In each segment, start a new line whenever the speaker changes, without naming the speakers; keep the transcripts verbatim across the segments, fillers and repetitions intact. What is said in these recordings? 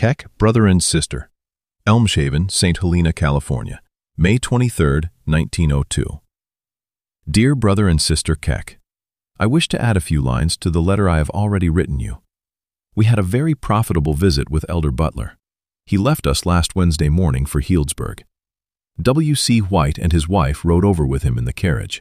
Keck, brother and sister. Elmshaven, Saint Helena, California, May twenty-third, nineteen oh two. Dear brother and sister Keck, I wish to add a few lines to the letter I have already written you. We had a very profitable visit with Elder Butler. He left us last Wednesday morning for Healdsburg. W C White and his wife rode over with him in the carriage.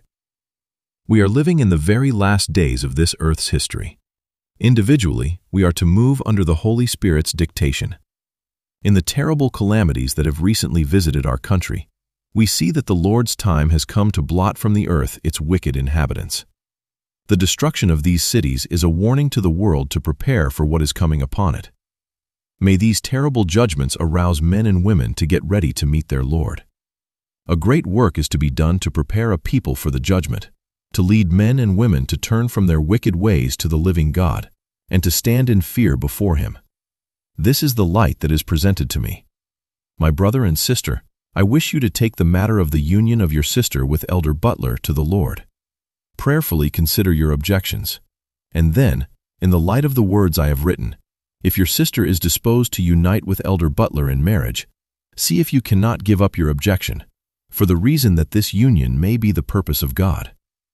We are living in the very last days of this earth's history. Individually, we are to move under the Holy Spirit's dictation. In the terrible calamities that have recently visited our country, we see that the Lord's time has come to blot from the earth its wicked inhabitants. The destruction of these cities is a warning to the world to prepare for what is coming upon it. May these terrible judgments arouse men and women to get ready to meet their Lord. A great work is to be done to prepare a people for the judgment, to lead men and women to turn from their wicked ways to the living God, and to stand in fear before Him. This is the light that is presented to me. My brother and sister, I wish you to take the matter of the union of your sister with Elder Butler to the Lord. Prayerfully consider your objections, and then, in the light of the words I have written, if your sister is disposed to unite with Elder Butler in marriage, see if you cannot give up your objection, for the reason that this union may be the purpose of God.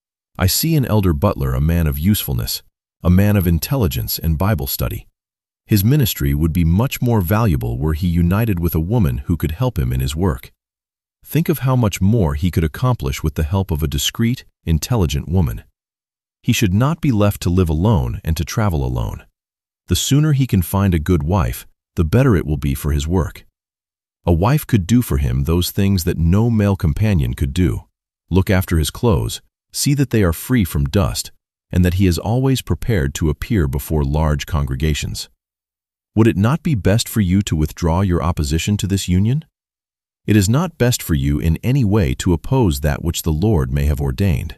I see in Elder Butler a man of usefulness, a man of intelligence and Bible study. His ministry would be much more valuable were he united with a woman who could help him in his work. Think of how much more he could accomplish with the help of a discreet, intelligent woman. He should not be left to live alone and to travel alone. The sooner he can find a good wife, the better it will be for his work. A wife could do for him those things that no male companion could do: look after his clothes, see that they are free from dust, and that he is always prepared to appear before large congregations. Would it not be best for you to withdraw your opposition to this union? It is not best for you in any way to oppose that which the Lord may have ordained.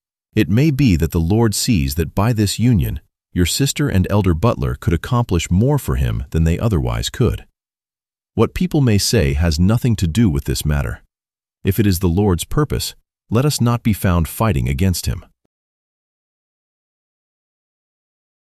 It may be that the Lord sees that by this union, your sister and Elder Butler could accomplish more for Him than they otherwise could. What people may say has nothing to do with this matter. If it is the Lord's purpose, let us not be found fighting against Him.